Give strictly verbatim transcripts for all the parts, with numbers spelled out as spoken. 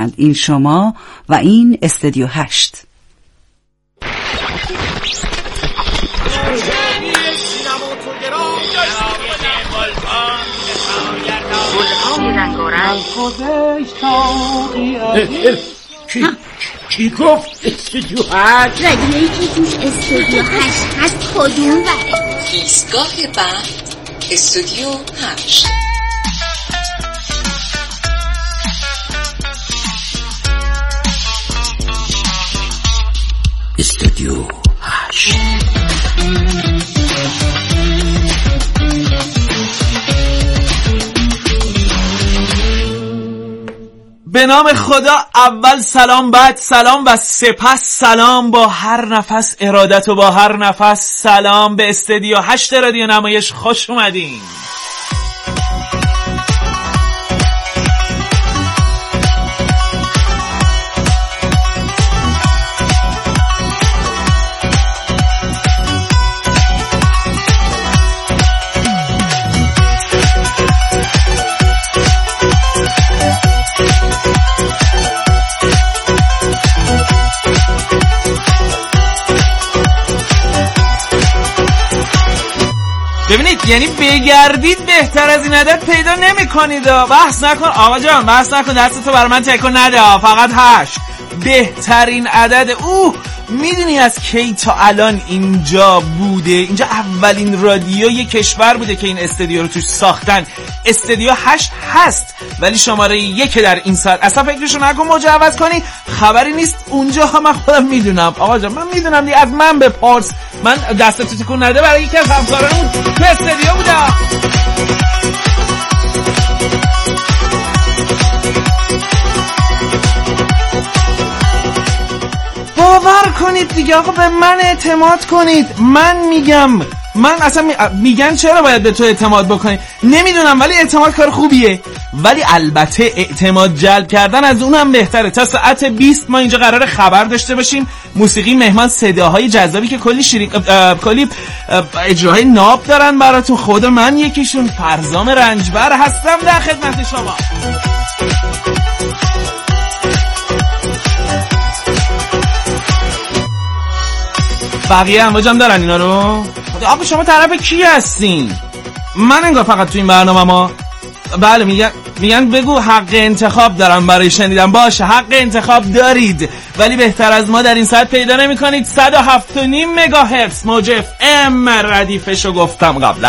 این شما و این استودیو هشت. کی کی گفت استودیو هشت؟ رادیویی که توش استودیو هشت هست کدوم بره؟ ایستگاه بعد استودیو هشت. استودیو هشت. به نام خدا، اول سلام، بعد سلام و سپس سلام. با هر نفس ارادت و با هر نفس سلام به استودیو هشت رادیو نمایش خوش اومدین. ببینید، یعنی بگردید بهتر از این عدد پیدا نمی کنید. بحث نکن آقا جان، بحث نکن، دستتو بر من تکون نده. فقط هشت بهترین عدد. اوه میدونی از کی تا الان اینجا بوده؟ اینجا اولین رادیوی کشور بوده که این استودیو رو توش ساختن. استودیو هشت هست ولی شماره یک در این ساعت. اصلا فکرشو نکن مجوز کنی، خبری نیست اونجا. ها من خودم میدونم آقا جان، من میدونم دیگه، از من بپرس. من دستتو تکون نده برای یکی از همکارانمون تو استودیو بوده. باور کنید دیگه آقا، به من اعتماد کنید. من میگم، من اصلا می... میگن چرا باید به تو اعتماد بکنی؟ نمیدونم، ولی اعتماد کار خوبیه. ولی البته اعتماد جلب کردن از اونم بهتره. تا ساعت بیست ما اینجا قراره خبر داشته باشیم، موسیقی، مهمان، صداهای جذابی که کلی شیرین کلی اجراهای ناب دارن براتون. خود من یکیشون، فرزام رنجبر هستم در خدمت شما. بقیه امواجم دارن اینا رو. آقا شما طرف کی هستین؟ من انگار فقط تو این برنامه ما. بله میگن میگن بگو حق انتخاب دارم برای شنیدن. باشه، حق انتخاب دارید ولی بهتر از ما در این ساعت پیدا نمی کنید. صد و هفت و نیم مگاهرتز موج اف ام ردیفشو گفتم قبلا.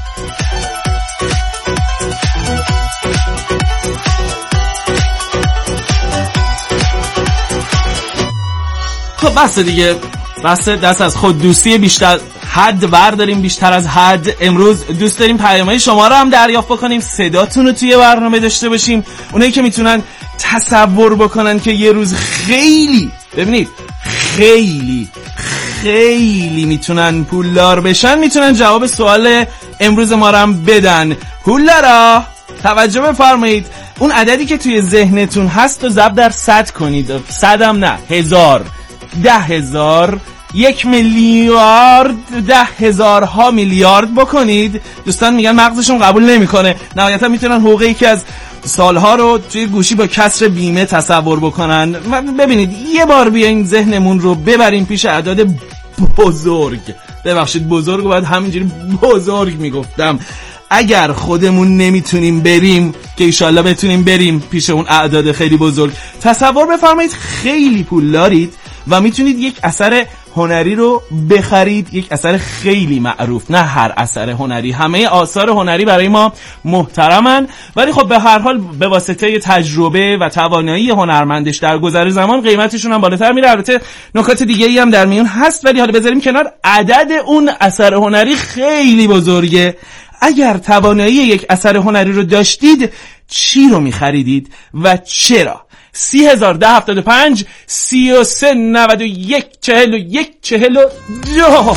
خب بس دیگه، بس دست از خود دوستی بیشتر حد برداریم، بیشتر از حد. امروز دوست داریم پیام‌های شما رو هم دریافت بکنیم، صداتون رو توی برنامه داشته باشیم. اونایی که میتونن تصور بکنن که یه روز خیلی، ببینید خیلی خیلی میتونن پولدار بشن، میتونن جواب سوال امروز ما رو هم بدن. پولدارا توجه بفرمایید، اون عددی که توی ذهنتون هست رو ضرب در صد کنید. صدم نه، هزار، ده هزار، یک میلیارد، ده هزارها میلیارد بکنید. دوستان میگن مغزشون قبول نمیکنه. نهایتا میتونن حقوقی که از سالها رو توی گوشی با کسر بیمه تصور بکنن. ببینید یه بار بیاین ذهنمون رو ببریم پیش اعداد بزرگ. ببخشید بزرگ باید همینجوری بزرگ میگفتم. اگر خودمون نمیتونیم بریم که ایشالله بتونیم بریم پیش اون اعداد خیلی بزرگ. تصور بفرمایید خیلی پول دارید و میتونید یک اثر هنری رو بخرید، یک اثر خیلی معروف. نه هر اثر هنری، همه آثار هنری برای ما محترمن، ولی خب به هر حال به واسطه تجربه و توانایی هنرمندش در گذر زمان قیمتشون هم بالاتر میره. البته نکات دیگه ای هم در میون هست، ولی حالا بذاریم کنار. عدد اون اثر هنری خیلی بزرگه. اگر توانایی یک اثر هنری رو داشتید، چی رو میخریدید و چرا؟ سی هزار ده هفتاد و پنج سی و سه نود و یک چهل و یک چهل و دو.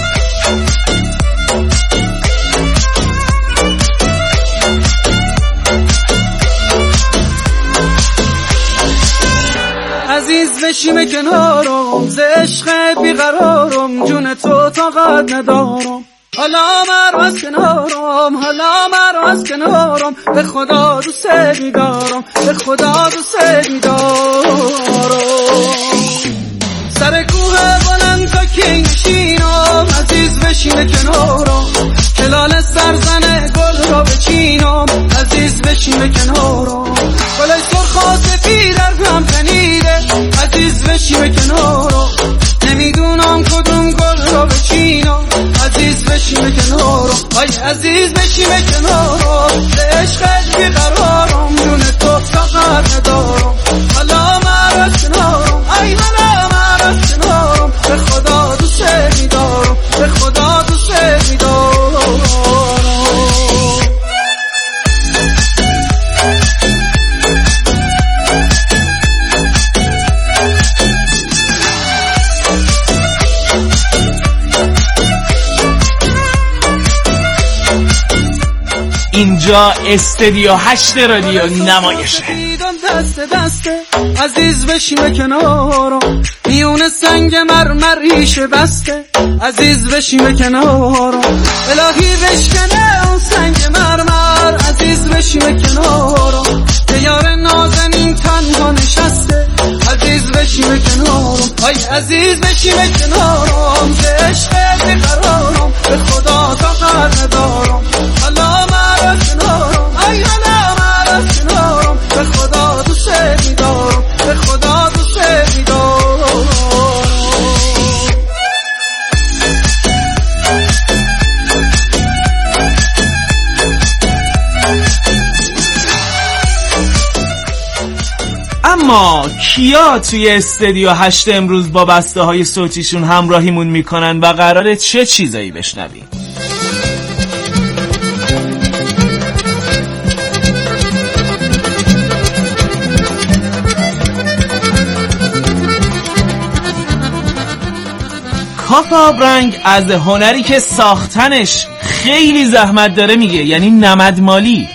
عزیز بشیم کنارم، ز عشق بیقرارم، جون تو طاقت ندارم. حالا مرو از کنارم، حالا مرو از کنارم، به خدا دوست می‌دارم، به خدا دوست می‌دارم. بشی به کنارم، نمیدونم کدوم گل رو بچینم. عزیز بشی به کنارم، آی عزیز بشی به کنارم. به عشقت بیقرارم، جون تو فقط ندارم. حالا من از کنارم، ای حالا من از کنارم. به خدا دوست میدارم، به خدا دوست میدارم. اینجا استودیو هشت رادیو نمایشه. دست دسته عزیز بشی به کنارم، میون سنگ مرمریش بسته. عزیز بشی به کنارم، الهی بشکنه اون سنگ مرمر. عزیز بشی به کنارم، یار نازنین تنها نشسته. عزیز بشی به کنارم، آی عزیز بشی به کنارم. به عشقت بیقرارم، به خدا طاقت ندارم. حالا من از کنارم، ای حالا من از کنارم. به خدا دوست میدارم، به خدا دوست میدارم. اما کیا توی استودیو هشت امروز با بسته های صوتیشون همراهیمون میکنن و قراره چه چیزایی بشنویم؟ کافه آبرنگ از هنری که ساختنش خیلی زحمت داره میگه، یعنی نمدمالی.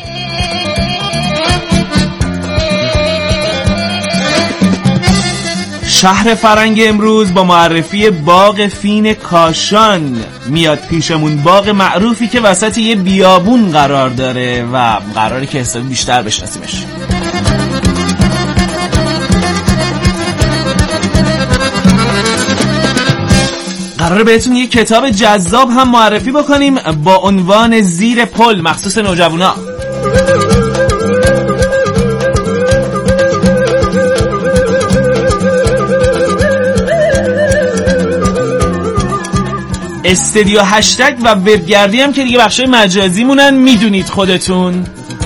شهر فرنگ امروز با معرفی باغ فین کاشان میاد پیشمون. باغ معروفی که وسط یه بیابون قرار داره و قراره که حسابی بیشتر بشناسیمش. قراره بهتون یه کتاب جذاب هم معرفی بکنیم با عنوان زیر پل، مخصوص نوجوانا. استودیو هشتگ و وبگردی هم که دیگه بخشای مجازی مونن، میدونید خودتون.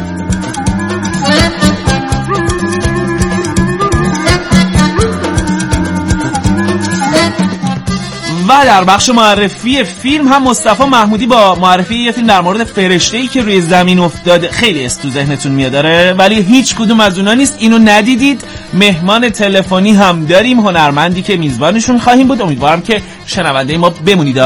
و در بخش معرفی فیلم هم مصطفی محمودی با معرفی یه فیلم در مورد فرشته‌ای که روی زمین افتاده خیلی از تو ذهنتون میاداره، ولی هیچ کدوم از اونا نیست. اینو ندیدید. مهمان تلفنی هم داریم، هنرمندی که میزبانشون خواهیم بود. امیدوارم که شنونده ما بمونید.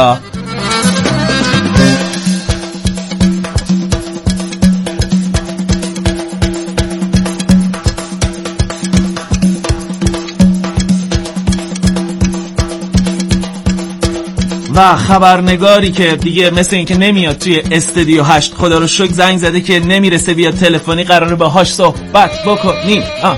و خبرنگاری که دیگه مثل این که نمیاد توی استودیو هشت، خدا رو شکر زنگ زده که نمیرسه بیاد تلفنی، قراره باهاش صحبت بکنیم. آه.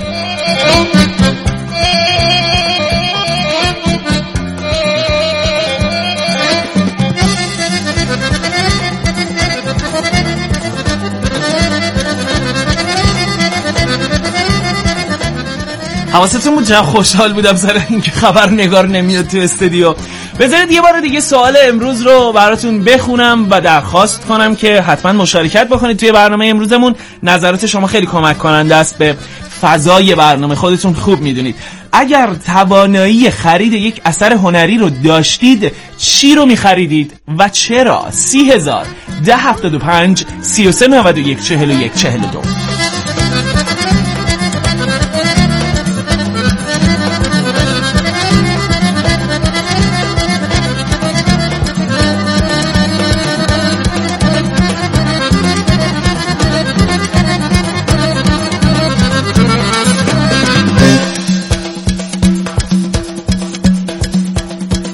حواستون بود؟ چقدر خوشحال بودم سر اینکه خبرنگار نمیاد تو استودیو. بذارید یه بار دیگه سوال امروز رو براتون بخونم و درخواست کنم که حتما مشارکت بکنید توی برنامه امروزمون. نظرات شما خیلی کمک کننده است به فضای برنامه، خودتون خوب میدونید. اگر توانایی خرید یک اثر هنری رو داشتید، چی رو میخریدید و چرا؟ سی هزار ده هفتاد و پنج سی و سه نود و یک چهل و یک چهل و دو.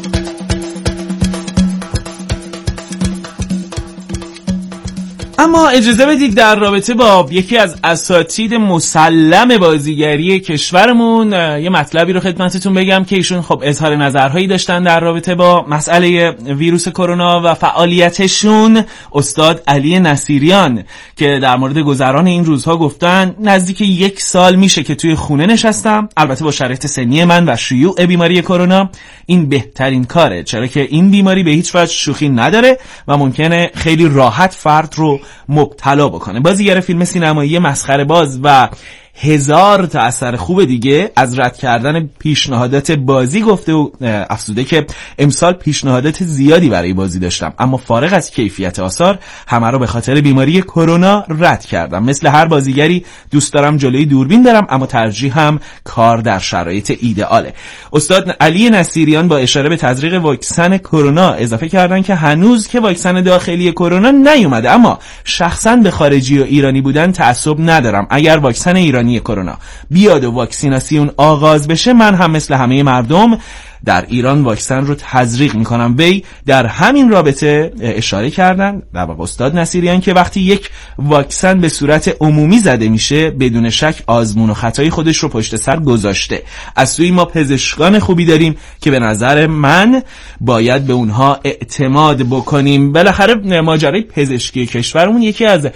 اما اجازه بدید در رابطه با یکی از اساتید مسلم بازیگری کشورمون یه مطلبی رو خدمتتون بگم که ایشون خب اظهار نظرهایی داشتن در رابطه با مسئله ویروس کرونا و فعالیتشون. استاد علی نصیریان که در مورد گذران این روزها گفتن نزدیک یک سال میشه که توی خونه نشستم، البته با شرایط سنی من و شیوع بیماری کرونا این بهترین کاره، چرا که این بیماری به هیچ وجه شوخی نداره و ممکنه خیلی راحت فرد رو مبتلا بکنه. بازیگر فیلم سینمایی مسخره باز و هزار تا اثر خوب دیگه از رد کردن پیشنهادات بازی گفته و افزوده که امسال پیشنهادات زیادی برای بازی داشتم، اما فارغ از کیفیت آثار همه رو به خاطر بیماری کرونا رد کردم. مثل هر بازیگری دوست دارم جلوی دوربین برم، اما ترجیحم کار در شرایط ایدئاله. استاد علی نصیریان با اشاره به تزریق واکسن کرونا اضافه کردن که هنوز که واکسن داخلی کرونا نیومده، اما شخصا به خارجی و ایرانی بودن تعصب ندارم. اگر واکسن ایرانی کرونا بیاد و واکسیناسیون آغاز بشه، من هم مثل همه مردم در ایران واکسن رو تزریق میکنم. وی در همین رابطه اشاره کردن در واقع استاد نصیریان که وقتی یک واکسن به صورت عمومی زده میشه بدون شک آزمون و خطای خودش رو پشت سر گذاشته. از سوی ما پزشکان خوبی داریم که به نظر من باید به اونها اعتماد بکنیم. بالاخره ماجرای پزشکی کشورمون یکی از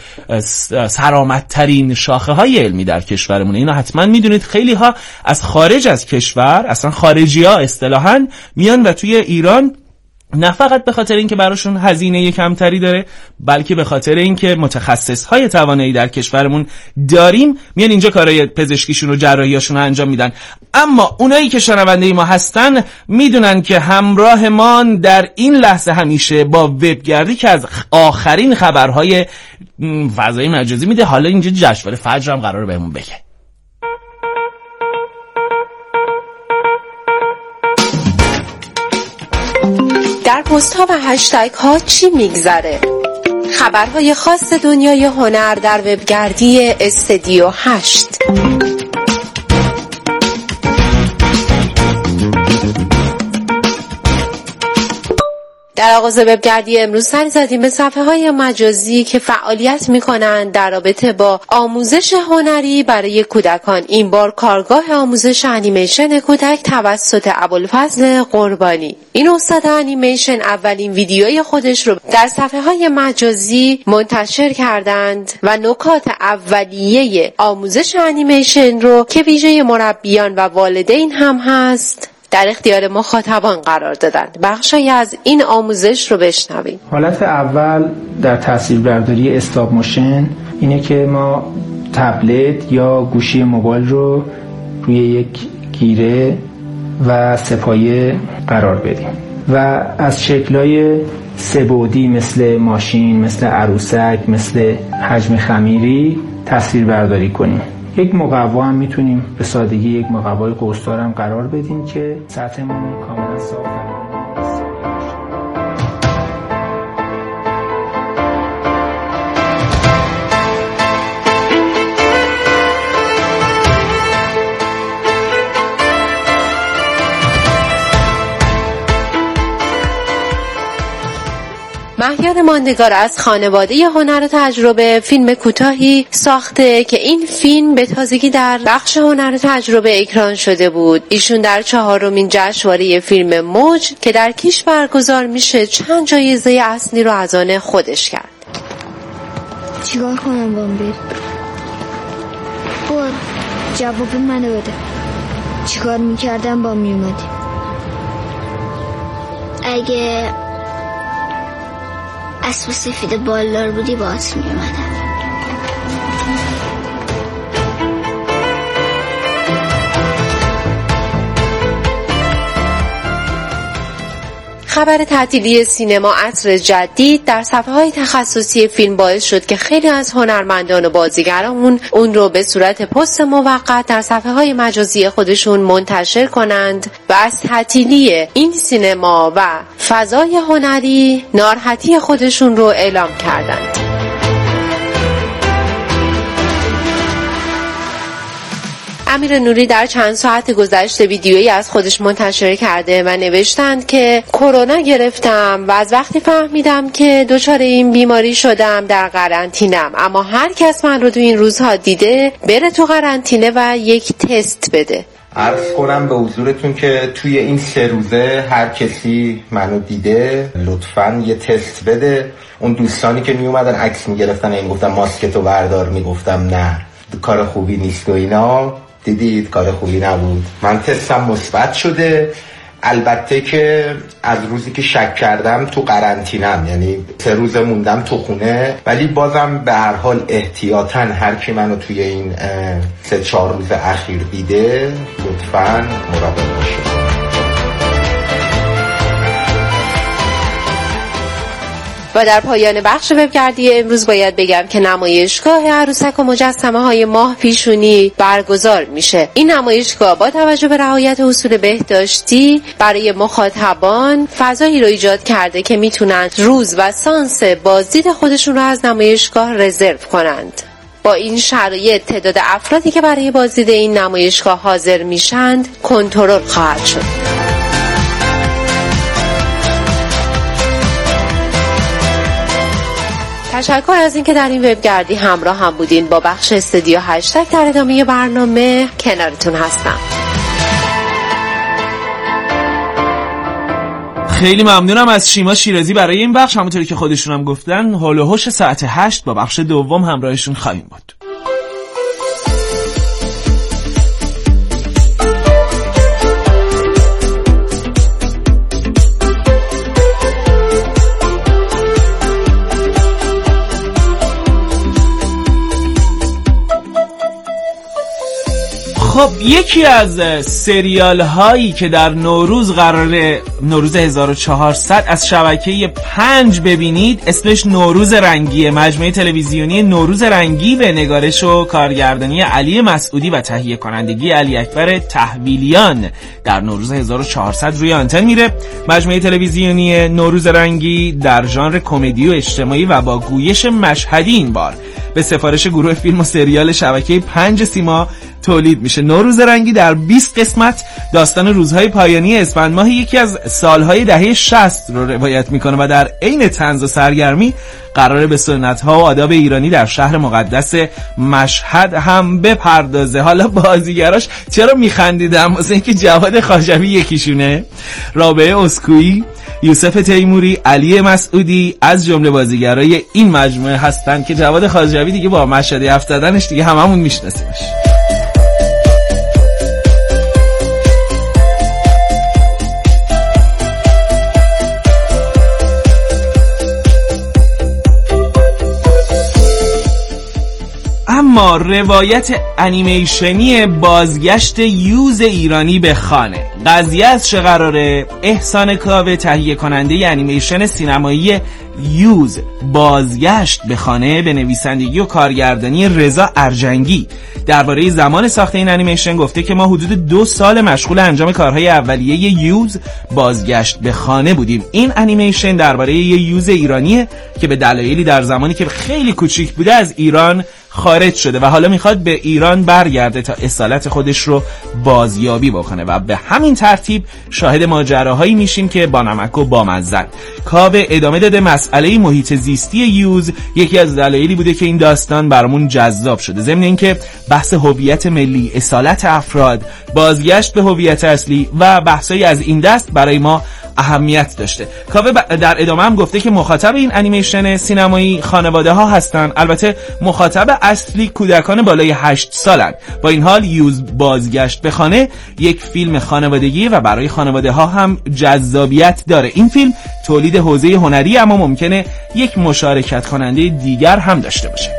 سرآمدترین شاخه های علمی در کشورمونه. اینو حتما میدونید. خیلی ها از خارج از کشور، اصلا خارجی ها اصطلاحاً میان و توی ایران نه فقط به خاطر اینکه براشون هزینه کمتری داره، بلکه به خاطر اینکه متخصصهای توانایی در کشورمون داریم میان اینجا کارهای پزشکیشون و جراحیاشون رو انجام میدن. اما اونایی که شنونده ما هستن میدونن که همراه ما در این لحظه همیشه با وبگردی که از آخرین خبرهای فضای مجازی میده. حالا اینجا جشنواره فجر هم قراره بهمون بگه. در پست ها و هشتگ ها چی میگذره؟ خبرهای خاص دنیای هنر در وبگردی استودیو هشت. در آغاز وبگردی امروز سر زدیم به صفحه‌های مجازی که فعالیت می‌کنند در رابطه با آموزش هنری برای کودکان. این بار کارگاه آموزش انیمیشن کودک توسط ابوالفضل قربانی. این استاد انیمیشن اولین ویدیوی خودش رو در صفحه‌های مجازی منتشر کردند و نکات اولیه آموزش انیمیشن رو که ویژه مربیان و والدین هم هست در اختیار مخاطبان قرار دادند. بخشی از این آموزش رو بشنویم. حالت اول در تصویربرداری استاپ موشن اینه که ما تبلت یا گوشی موبایل رو روی یک گیره و سه‌پایه قرار بدیم و از شکل‌های سه‌بعدی مثل ماشین، مثل عروسک، مثل حجم خمیری تصویربرداری کنیم. یک مقوا هم میتونیم به سادگی یک مقوای قوس‌دار هم قرار بدیم که سطحمون کاملا صاف باشه. مهیار ماندگار از خانواده هنر و تجربه فیلم کوتاهی ساخته که این فیلم به تازگی در بخش هنر و تجربه اکران شده بود. ایشون در چهارمین جشنواره فیلم موج که در کیش برگزار میشه چند جایزه اصلی رو از آن خودش کرد. چیکار کنم بامبیر؟ بار جواب منو بده. چیکار میکردم با میومدی؟ اگه اسب سفید بالدار بودی باهات میومدم. خبر تعطیلی سینما عصر جدید در صفحه‌های تخصصی فیلم باعث شد که خیلی از هنرمندان و بازیگرامون اون رو به صورت پست موقت در صفحه‌های مجازی خودشون منتشر کنند و از تعطیلی این سینما و فضای هنری ناراحتی خودشون رو اعلام کردند. امیر نوری در چند ساعت گذشته ویدیویی از خودش منتشر کرده و نوشتند که کرونا گرفتم و از وقتی فهمیدم که دچار این بیماری شدم در قرنطینه‌ام، اما هر کس من رو تو این روزها دیده بره تو قرنطینه و یک تست بده. عرض کنم به حضورتون که توی این سه روزه هر کسی منو دیده لطفاً یه تست بده. اون دوستانی که می اومدن عکس می گرفتن این گفتم ماسکتو بردار، می گفتم نه کار خوبی نیست و اینا، دیدید کار خوبی نبود. من تستم مثبت شده. البته که از روزی که شک کردم تو قرنطینه‌ام، یعنی سه روز موندم تو خونه، ولی بازم به هر حال احتیاطاً هر کی منو توی این سه چهار روز اخیر دیده لطفاً مراقب باشید. و در پایان بخش وبگردی امروز باید بگم که نمایشگاه عروسک و مجسمه های ماه پیشونی برگزار میشه. این نمایشگاه با توجه به رعایت اصول بهداشتی برای مخاطبان فضایی رو ایجاد کرده که میتونن روز و سانس بازدید خودشون رو از نمایشگاه رزرو کنند. با این شرایط تعداد افرادی که برای بازدید این نمایشگاه حاضر میشند کنترل خواهد شد. تشکر از اینکه در این وبگردی همراه هم بودین. با بخش استودیو هشتگ در ادامه برنامه کنارتون هستم. خیلی ممنونم از شیما شیرازی برای این بخش. همونطوری که خودشون هم گفتن حول و حوش ساعت هشت با بخش دوم همراهشون خواهیم بود. خب یکی از سریال هایی که در نوروز قراره نوروز هزار و چهارصد از شبکه پنج ببینید اسمش نوروز رنگی، مجموعه تلویزیونی نوروز رنگی به نگارش و کارگردانی علی مسعودی و تهیه کنندگی علی اکبر تحویلیان در نوروز هزار و چهارصد روی آنتن میره. مجموعه تلویزیونی نوروز رنگی در ژانر کمدی و اجتماعی و با گویش مشهدی این بار به سفارش گروه فیلم و سریال شبکه پنج سیما تولید میشه. نوروز رنگی در بیست قسمت داستان روزهای پایانی اسفند ماه یکی از سالهای دهه شصت رو روایت میکنه و در عین طنز و سرگرمی قراره به سنت‌ها و آداب ایرانی در شهر مقدس مشهد هم بپردازه. حالا بازیگراش چرا میخندیدم؟ واسه اینکه جواد خاشقی یکیشونه، رابعه اسکویی، یوسف تیموری، علی مسعودی از جمله بازیگرای این مجموعه هستن که جواد خاشقی دیگه با مشهدی حرف زدنش دیگه هممون میشناسیمش. اما روایت انیمیشنی بازگشت یوز ایرانی به خانه، قضیه از چه قراره؟ احسان کاوه تهیه کننده انیمیشن سینمایی یوز بازگشت به خانه به نویسندگی و کارگردانی رضا ارجنگی درباره زمان ساخت این انیمیشن گفته که ما حدود دو سال مشغول انجام کارهای اولیه یوز بازگشت به خانه بودیم. این انیمیشن درباره یه یوز ایرانیه که به دلایلی در زمانی که خیلی کوچیک بوده از ایران خارج شده و حالا میخواد به ایران برگرده تا اصالت خودش رو بازیابی بکنه و به همین ترتیب شاهد ماجراهایی میشیم که با نمک و با مزن. کاوه ادامه داده مسئله محیط زیستی یوز یکی از دلایلی بوده که این داستان برامون جذاب شده، ضمن اینکه بحث هویت ملی، اصالت افراد، بازگشت به هویت اصلی و بحثایی از این دست برای ما اهمیت داشته. کاوه در ادامه هم گفته که مخاطب این انیمیشن سینمایی خانواده ها هستن، البته مخاطب اصلی کودکان بالای هشت سالن. با این حال یوز بازگشت به خانه یک فیلم خانوادگی و برای خانواده ها هم جذابیت داره. این فیلم تولید حوزه هنری اما ممکنه یک مشارکت کننده دیگر هم داشته باشه.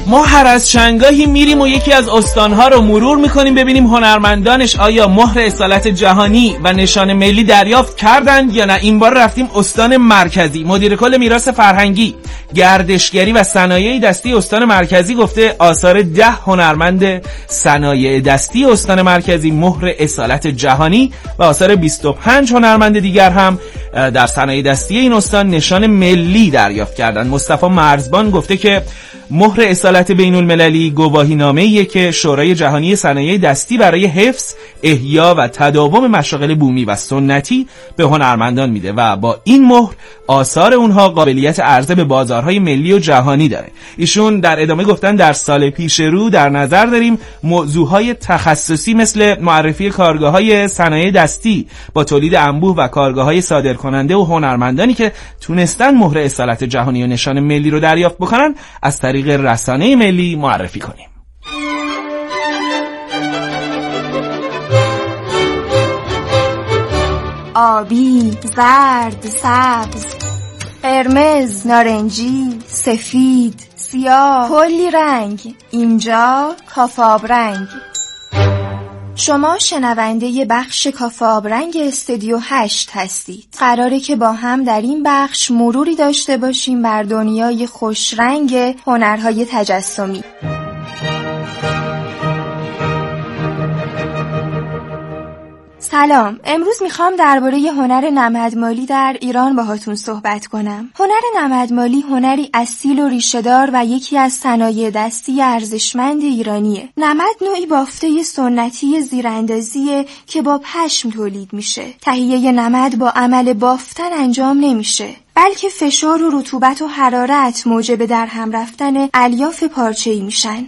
ما هر از چندگاهی میریم و یکی از استانها رو مرور میکنیم ببینیم هنرمندانش آیا مهر اصالت جهانی و نشان ملی دریافت کردند یا نه. این بار رفتیم استان مرکزی. مدیر کل میراث فرهنگی، گردشگری و صنایع دستی استان مرکزی گفته آثار ده هنرمند صنایع دستی استان مرکزی مهر اصالت جهانی و آثار بیست و پنج هنرمند دیگر هم در صنایع دستی این استان نشان ملی دریافت کردند. مصطفی مرزبان گفته که مهر اصالت بین المللی گواهینامه‌ایه که شورای جهانی صنایع دستی برای حفظ، احیا و تداوم مشاغل بومی و سنتی به هنرمندان میده و با این مهر آثار اونها قابلیت عرضه به بازارهای ملی و جهانی داره. ایشون در ادامه گفتن در سال پیش رو در نظر داریم موضوعهای تخصصی مثل معرفی کارگاه‌های صنایع دستی با تولید انبوه و کارگاه‌های صادرکننده و هنرمندانی که تونستن مهر اصالت جهانی و نشان ملی رو دریافت بکنن از طریق رسانه ملی معرفی کنیم. آبی، زرد، سبز، قرمز، نارنجی، سفید، سیاه، کلی رنگ. اینجا کافه آبرنگ. شما شنونده بخش کافه آبرنگ استودیو هشت هستید. قراره که با هم در این بخش مروری داشته باشیم بر دنیای خوشرنگ هنرهای تجسمی. سلام، امروز میخوام درباره هنر نمدمالی در ایران باهاتون صحبت کنم. هنر نمدمالی هنری اصیل و ریشه‌دار و یکی از صنایع دستی ارزشمند ایرانیه. نمد نوعی بافته سنتی زیراندازیه که با پشم تولید میشه. تهیه نمد با عمل بافتن انجام نمیشه، بلکه فشار و رطوبت و حرارت موجب در هم رفتن الیاف پارچه‌ای میشن.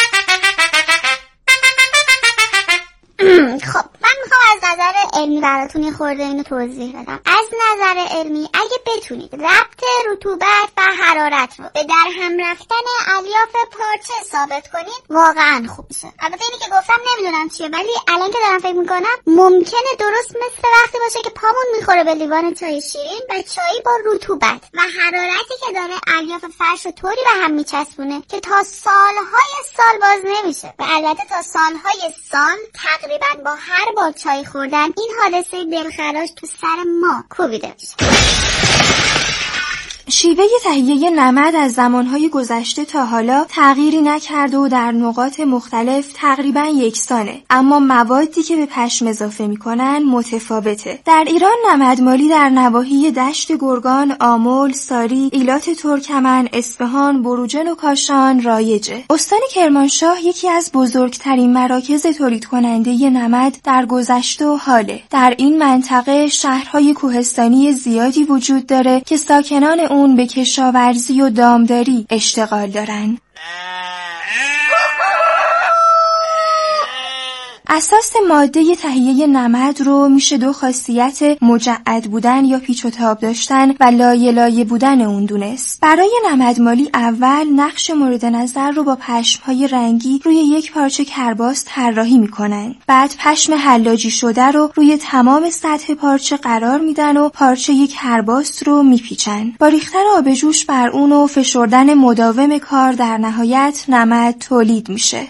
خب من میخوام از نظر علمی براتون یه خورده اینو توضیح بدم. از نظر علمی اگه بتونید ربط رطوبت و حرارت رو به در هم رفتن الیاف پارچه ثابت کنید واقعا خوب میشه. البته اینی که گفتم نمیدونم چیه، ولی الان که دارم فکر میکنم ممکنه درست مثل وقتی باشه که پامون میخوره به لیوان چای شیرین و چایی با رطوبت و حرارتی که داره الیاف فرش رو طوری به هم میچسبونه که تا سالهای سال باز نمیشه. و البته تا سالهای سال تقریبا با هر بار چای خوردن این حادثه دلخراش تو سر ما کوبیده میشه. شیوه تهیه نمد از زمانهای گذشته تا حالا تغییری نکرده و در نقاط مختلف تقریبا یکسانه، اما موادی که به پشم اضافه میکنن متفاوته. در ایران نمدمالی در نواحی دشت گرگان، آمل، ساری، ایلات ترکمن، اصفهان، بروجرد و کاشان رایجه. استان کرمانشاه یکی از بزرگترین مراکز تولید کننده نمد در گذشته و حاله. در این منطقه شهرهای کوهستانی زیادی وجود داره که ساکنان اون به کشاورزی و دامداری اشتغال دارن. اساس ماده تهیه نمد رو میشه دو خاصیت مجعد بودن یا پیچ و تاب داشتن و لایه لایه بودن اون دونست. برای نمدمالی اول نقش مورد نظر رو با پشم‌های رنگی روی یک پارچه کرباس طراحی میکنن. بعد پشم حلاجی شده رو روی تمام سطح پارچه قرار میدن و پارچه یک کرباس رو میپیچن. با ریختن آب جوش بر اون و فشردن مداوم کار در نهایت نمد تولید میشه.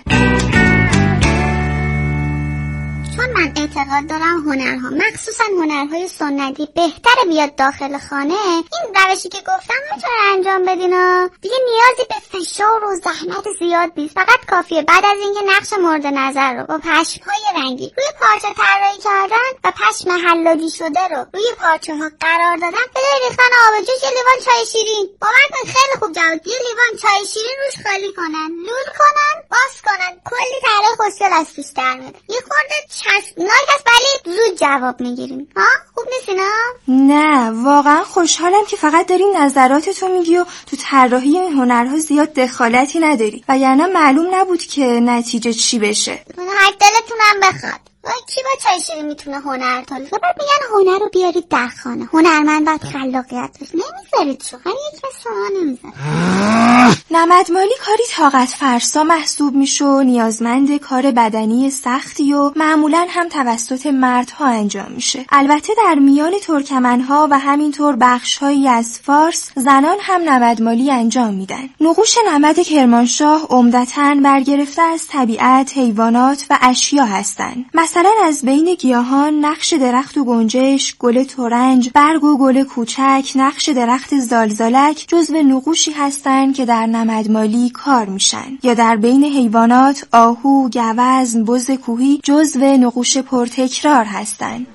چون من اعتقاد دارم هنرها مخصوصا هنرهای سنتی بهتره بیاد داخل خانه، این روشی که گفتم میتونه انجام بدین و دیگه نیازی به فشار و زحمت زیاد نیست. فقط کافیه بعد از اینکه نقش مورد نظر رو با پشم‌های رنگی روی پارچه طراحی کردن و پشم حلاجی شده رو روی پارچه ها قرار دادن، به ریختن آب جوش یه لیوان چای شیرین، باور کن خیلی خوب جواب، یه لیوان چای شیرین روش خالی کنن، لول کنن، باز کنن، کلی طرح خوشگل از توش در میاد. یه خورده چسبناک است ولی زود جواب میگیریم. ها خوب نیستینا؟ نه واقعا خوشحالم که فقط داری نظراتتو میگی و تو طراحی این هنرها زیاد دخالتی نداری، وگرنه معلوم نبود که نتیجه چی بشه. هر دلتونم بخواد. کی با چای شیرین میتونه هنر تولید کنه؟ بعد میگن هنر رو بیارید در خانه، هنرمند باید خلاقیت باشه. نمیذارید شو، یعنی یک کس شما نمیذارید. نمدمالی کاری طاقت فرسا محسوب میشه و نیازمند کار بدنی سختی و معمولاً هم توسط مردها انجام میشه. البته در میان ترکمنها و همینطور بخش‌هایی از فارس زنان هم نمدمالی انجام میدن. نقوش نمد کرمانشاه عمدتاً برگرفته از طبیعت، حیوانات و اشیا هستند. مثلا از بین گیاهان نقش درخت و گنجش، گل ترنج، برگ و گل کوچک، نقش درخت زالزالک جزو نقوشی هستند که در نمدمالی کار میشن. یا در بین حیوانات آهو، گوزن، بز کوهی جزو نقوش پرتکرار هستند.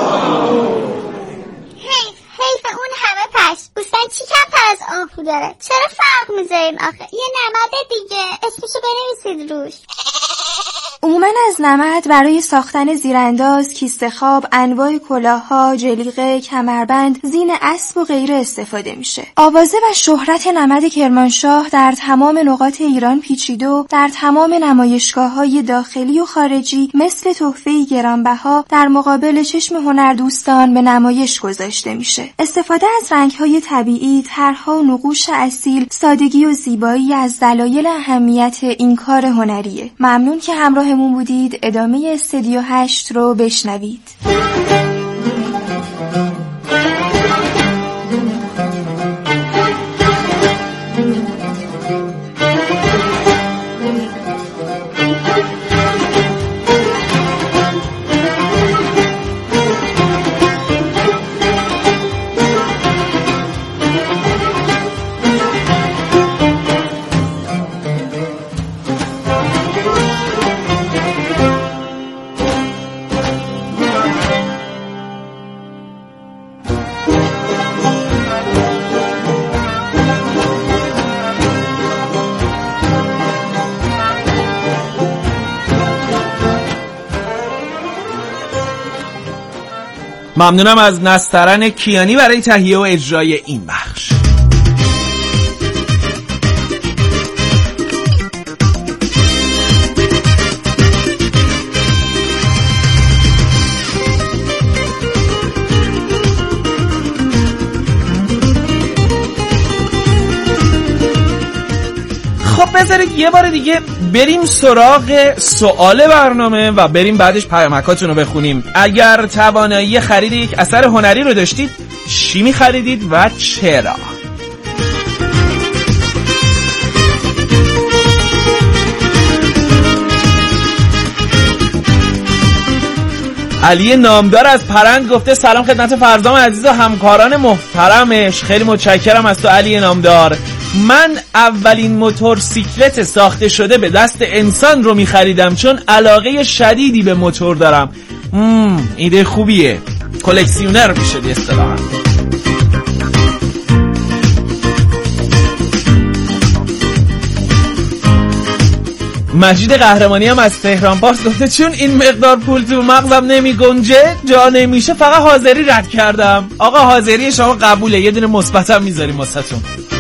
حیف حیف اون همه پش گوشتن چی کمتر از آهو داره؟ چرا فرق میذارین آخه؟ یه نمده دیگه، اسمشو بنویسید روش. عموماً از نمد برای ساختن زیرانداز، کیسه خواب، انواع کلاه‌ها، جلیقه، کمربند، زین اسب و غیره استفاده میشه. آوازه و شهرت نمد کرمانشاه در تمام نقاط ایران پیچیده و در تمام نمایشگاه‌های داخلی و خارجی مثل تحفه‌ای گرانبها در مقابل چشم هنردوستان به نمایش گذاشته میشه. استفاده از رنگ‌های طبیعی، طرح‌ها و نقوش اصیل، سادگی و زیبایی از دلایل اهمیت این کار هنریه. ممنون که همراه همون بودید. ادامه استودیو هشت رو بشنوید. ممنونم از نسترن کیانی برای تهیه و اجرای این بخش. خب بذارید یه بار دیگه بریم سراغ سوال برنامه و بریم بعدش پیامکاتون رو بخونیم. اگر توانایی خرید یک اثر هنری رو داشتید چی می خریدید و چرا؟ علی نامدار از پرند گفته سلام خدمت فرزام عزیز و همکاران محترمش. خیلی متشکرم از تو علی نامدار. من اولین موتورسیکلت ساخته شده به دست انسان رو می خریدم چون علاقه شدیدی به موتور دارم. مم ایده خوبیه، کلکسیونر می شدی اصطلاحاً. مجید قهرمانی هم از تهران پارس گفته چون این مقدار پول تو مغزم نمی گنجه جا نمیشه فقط حاضری رد کردم. آقا حاضری شما قبوله، یه دونه مثبتم میذاریم واسهتون.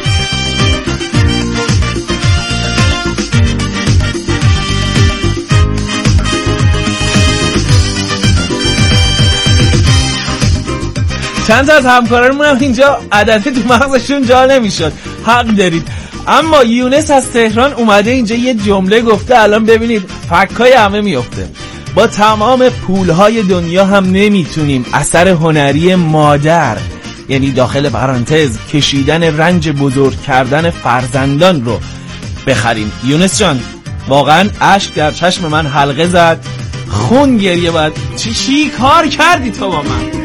چند تا از همکارانمون هم اینجا عدده تو مغزشون جا نمیشد. حق دارید. اما یونس از تهران اومده اینجا یه جمله گفته، الان ببینید فکای همه میفته. با تمام پولهای دنیا هم نمیتونیم اثر هنری مادر، یعنی داخل پرانتز کشیدن رنج بزرگ کردن فرزندان رو بخریم. یونس جان واقعا اشک در چشم من حلقه زد، خون گریه بعد. چی چی کار کردی تو با من؟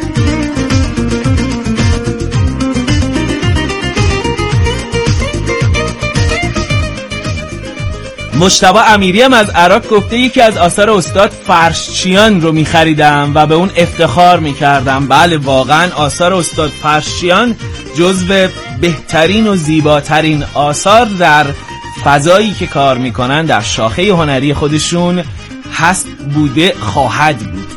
مجتبی امیری هم از عراق گفته یکی از آثار استاد فرشچیان رو می‌خریدم و به اون افتخار می‌کردم. بله واقعا آثار استاد فرشچیان جزو بهترین و زیباترین آثار در فضایی که کار می‌کنن در شاخه هنری خودشون هست، بوده، خواهد بود.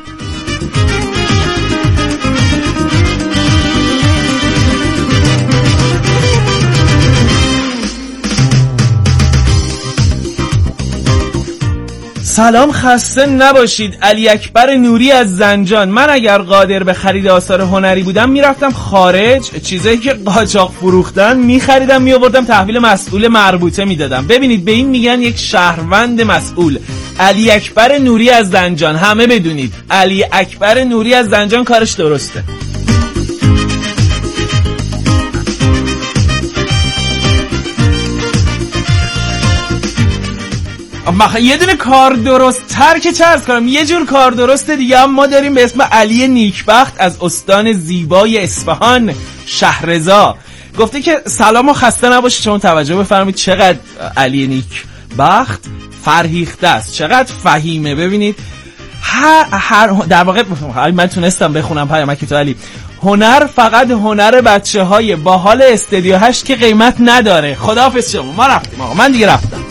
سلام، خسته نباشید. علی اکبر نوری از زنجان. من اگر قادر به خرید آثار هنری بودم میرفتم خارج، چیزایی که قاچاق فروختن میخریدم میآوردم تحویل مسئول مربوطه میدادم. ببینید به این میگن یک شهروند مسئول. علی اکبر نوری از زنجان، همه بدونید علی اکبر نوری از زنجان کارش درسته. مخ... یه دونه کار درست تر که چه عرض کنم، یه جور کار درست دیگه هم ما داریم به اسم علی نیکبخت از استان زیبای اصفهان شهرزا. گفته که سلام و خسته نباشید. شما توجه بفرمایید چقدر علی نیکبخت فرهیخته است، چقدر فهیمه. ببینید هر, هر در واقع من تونستم بخونم پیامک تو علی. هنر فقط هنر بچه های باحال استودیو هشت که قیمت نداره. خداحافظ شما. ما رفتیم آقا، من دیگه رفتم.